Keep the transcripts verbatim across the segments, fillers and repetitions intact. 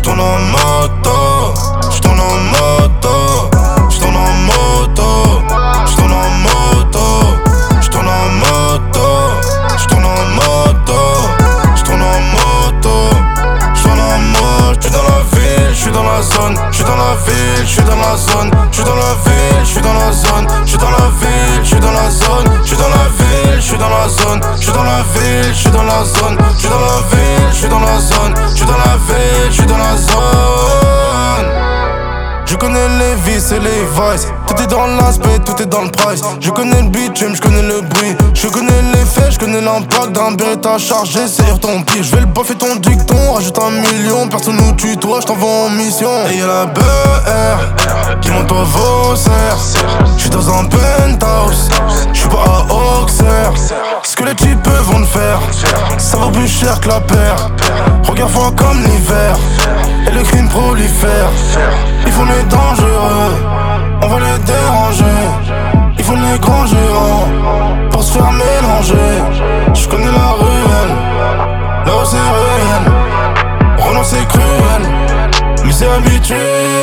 J'tourne en moto, j'tourne en moto, j'tourne en moto, j'tourne en moto, j'tourne en moto, j'tourne en moto, j'tourne en moto, j'tourne en moto. J'suis dans la ville, j'suis dans la zone, j'suis dans la ville, j'suis dans la zone, j'suis dans la ville, j'suis dans la zone, j'suis dans la ville, j'suis dans la zone, j'suis dans la ville, j'suis dans la zone, j'suis dans la ville, j'suis dans la zone, j'suis dans la ville, j'suis dans la zone, j'suis dans la ville, j'suis dans la zone. Je connais les vices et les vices. Tout est dans l'aspect, tout est dans le price. Je connais le bitume, je connais le bruit. Je connais les faits, je connais l'impact d'un Beretta chargé sur ton pied. Je vais le boffer ton dicton, rajoute un million. Personne nous tutoie, je t'envoie en mission. Et y'a la B R qui monte au Vaussaire. J'suis dans un penthouse, j'suis pas à Auxerre. Ce que les types vont te faire, ça vaut plus cher que la paire. Regarde froid comme l'hiver, et le crime prolifère. Ils font les dangereux, on va les déranger. Ils font les grands gérants, pour se faire mélanger. Je connais la ruelle, là où c'est réel. Renan c'est cruel, mais c'est habitué.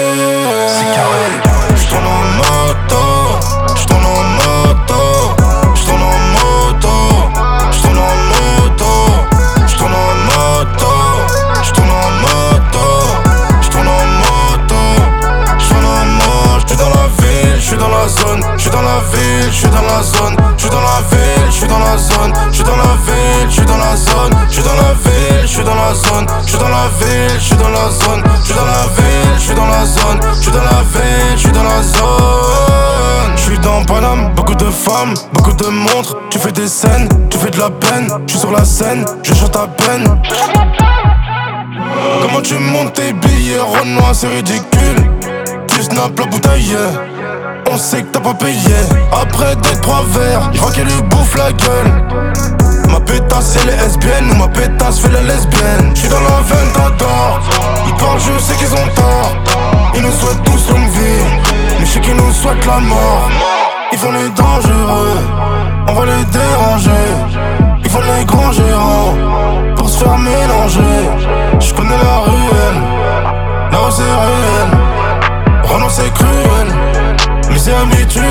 J'tourne en moto, j'tourne en moto, j'tourne en moto, j'tourne en moto, j'tourne en moto, j'tourne en moto, j'tourne en moto, j'tourne en moto. J'suis dans la ville, j'suis dans la zone, j'suis dans la ville, j'suis dans la zone, j'suis dans la ville, j'suis dans la zone, j'suis dans la ville, j'suis dans la zone, j'suis dans la ville, j'suis dans la zone, j'suis dans la ville, j'suis dans la zone, j'suis dans la ville, j'suis dans la zone, j'suis dans la ville, j'suis dans la zone. J'suis dans Paname, beaucoup de femmes, beaucoup de montres. Tu fais des scènes, tu fais de la peine. J'suis sur la scène, je chante à peine. Comment tu montes tes billets, Renoir, c'est ridicule. Tu snaps la bouteille, on sait que t'as pas payé. Après deux, trois verres, j'vois qu'elle lui bouffe la gueule. Ma pétasse c'est les lesbiennes ou ma pétasse fait les lesbiennes. J'suis dans la veine, t'adores. Ils parlent, je sais qu'ils ont tort. Ils nous souhaitent tous longue vie, mais je sais qu'ils nous souhaitent la mort. Ils font les dangereux, on va les déranger. Ils font les grands gérants, pour se faire mélanger. Je connais la ruelle, là où c'est réel. Renan c'est cruel, mais c'est habitué.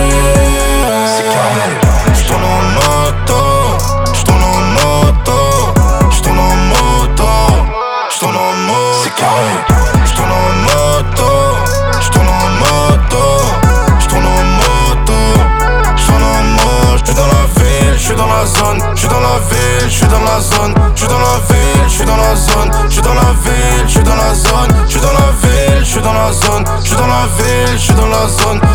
J'tourne en moto, j'tourne en moto, j'tourne en moto, j'tourne en moto. C'est carré. J'tourne en moto, j'tourne en moto, j'tourne en moto, j'tourne en moto. J'suis dans la ville, j'suis dans la zone, j'suis dans la ville, j'suis dans la zone, j'suis dans la ville, j'suis dans la zone, j'suis dans la ville, j'suis dans la zone, j'suis dans la ville, j'suis dans la zone, j'suis dans la ville, j'suis dans la zone.